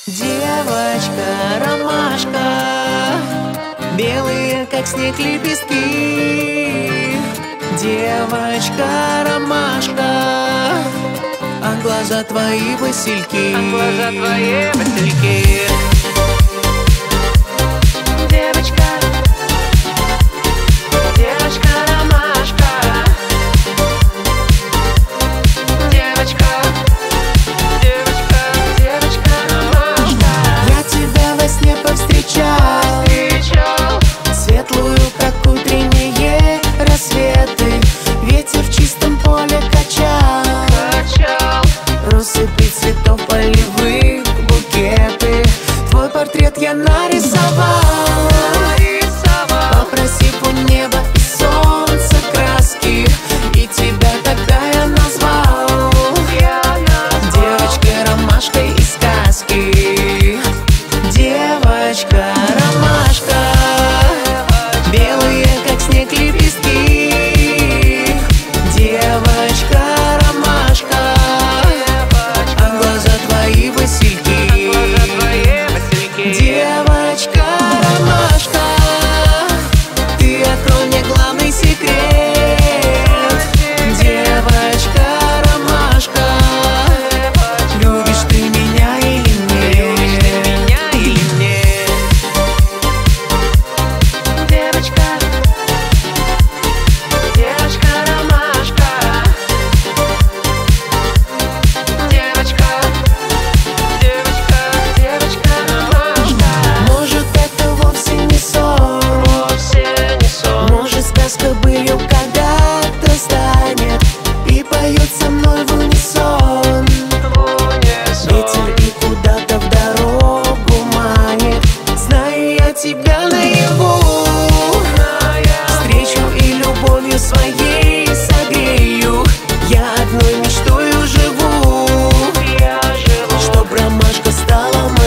Девочка, ромашка, белые, как снег, лепестки. Девочка, ромашка, а глаза твои васильки. Девочка, девочка, ромашка, девочка, девочка, девочка, ромашка. Я тебя во сне повстречал, светлую, как утренние рассветы. Ветер в чистом поле качал россыпи цветов полевых, букеты. Твой портрет я нарисовал, попросив у неба и солнца краски, и тебя тогда я назвал девочкой, ромашкой из сказки. Девочка, ромашка, белые, как снег, лепестки. Девочка, ромашка, а глаза твои васильки. Девочка, ромашка, ты открой мне главный секрет. Девочка, ромашка, любишь ты меня или нет? Девочка, девочка, ромашка, девочка, девочка, девочка, ромашка. Может, это вовсе не сон, может, сказка былью когда-то станет и поет со мной в унисон. Ветер и куда-то в дорогу манит, знаю я тебя наяву. Встречу и любовью своей согрею, я одной мечтою живу, чтоб ромашка стала моей.